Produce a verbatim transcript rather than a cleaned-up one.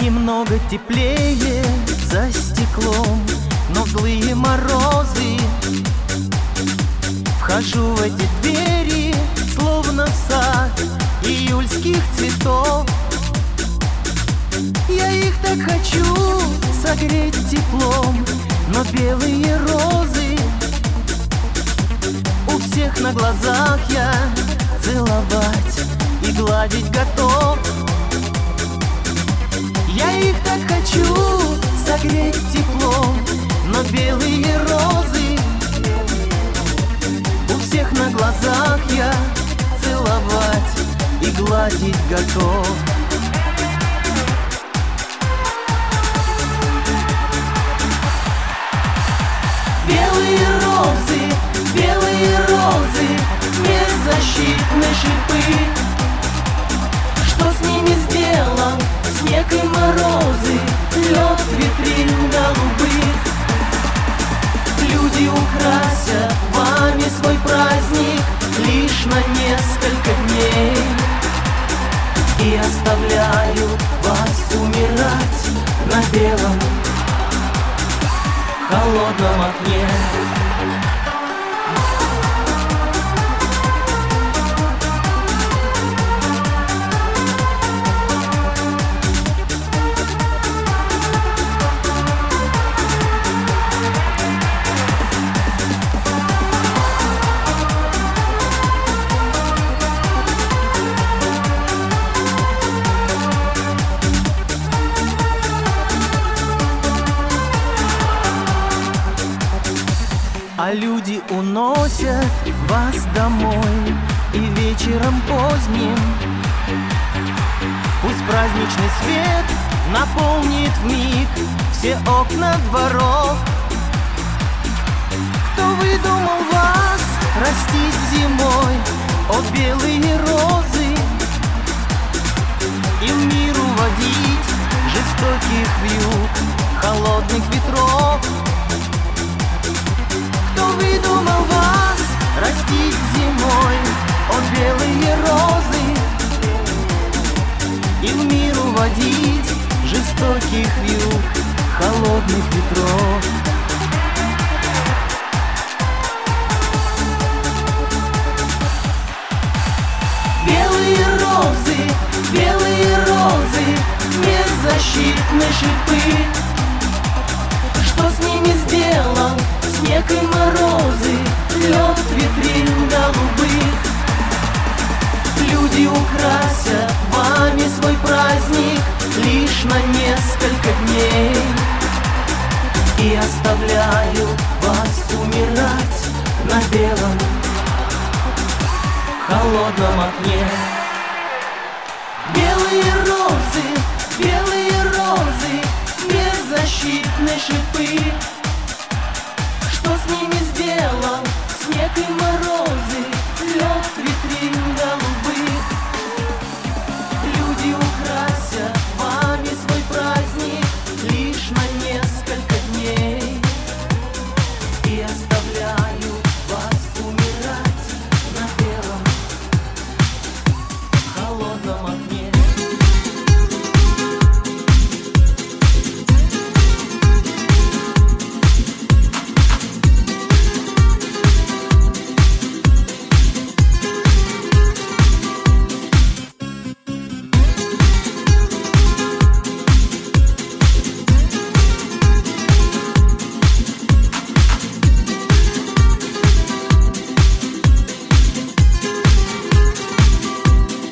Немного теплее за стеклом, но в злые морозы вхожу в эти двери, словно в сад июльских цветов. Я их так хочу согреть теплом, но белые розы у всех на глазах я целовать и гладить готов. Я их так хочу согреть теплом, но белые розы у всех на глазах я целовать и гладить готов. Белые розы, белые розы, беззащитны шипы. Что с ними сделан снег и морозы, лед витрин голубых? Люди украсят вами свой праздник лишь на несколько дней и оставляют вас умирать на белом холодном окне. А люди уносят вас домой, и вечером поздним пусть праздничный свет наполнит вмиг все окна дворов. Кто выдумал вас растить зимой, о белые розы, и в мир уводить жестоких вьюг холодных ветров? Кто выдумал вас растить зимой, о белые розы, и в мир уводить жестоких вьюг холодных ветров? Белые розы, белые розы, беззащитны шипы. Что с ними сделан снег и морозы, лед витрин голубых? Люди украсят вами свой праздник лишь на несколько дней и оставляют вас умирать на белом холодном окне.